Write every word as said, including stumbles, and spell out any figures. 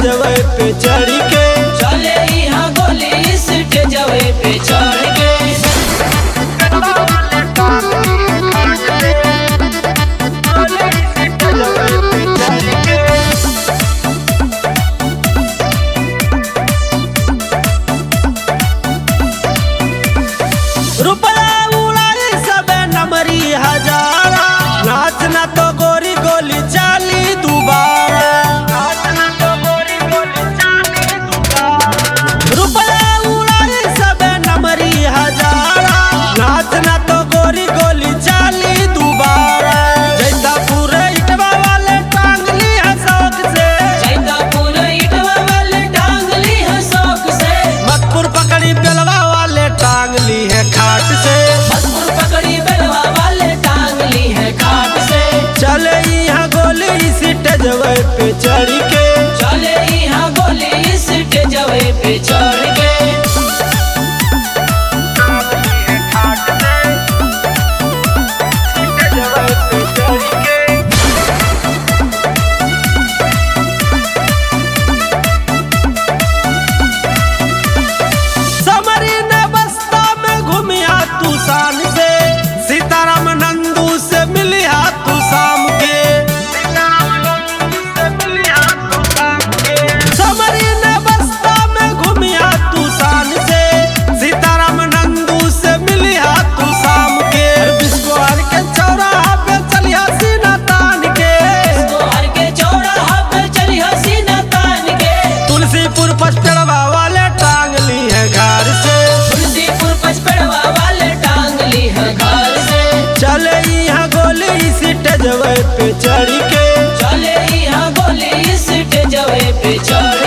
स्टेजवे पे चढ़ के चले यहाँ गोली स्टेजवे पे चढ़ के। रुपया उड़ाई सबे नमरी हजारा, नाचना तो गोरी गोली चाली दोबारा। रुपया उड़ाई सबे नमरी हजारा, नाचना तो गोरी गोली चाली दोबारा। जैसा पूरे इटवा वाले टांगली है शौक से, जैसा पूरे इटवा वाले टांगली है शौक से। मतपुर पकड़ी बेलवा वाले टांगली है खाट से, मजबूर पकड़ी बेलवा वाले टांगली है खाट से। चले यहाँ गोली स्टेजवे पे चढ़ के चले यहाँ गोली स्टेजवे पे चढ़ के। समरी ने बस्ता में घूमिया तू शान से, सीताराम नंदू से मिलिया तू शाम के। समरी ने बस्ता में घूमिया तू शान से, सीताराम नंदू से मिलिया तू शाम के। बिस्कोहर के चौराहा पे चलिया सीना तान के, तोहर के चौराहा पे चली हसीना तान के। तुलसीपुर पचपेड़वा वाले टांगली है घर से, तुलसीपुर पचपेड़वा वाले टांगली है घर से। चले यहाँ गोली स्टेजवे पे चढ़ के चले यहाँ गोली स्टेजवे पे चढ़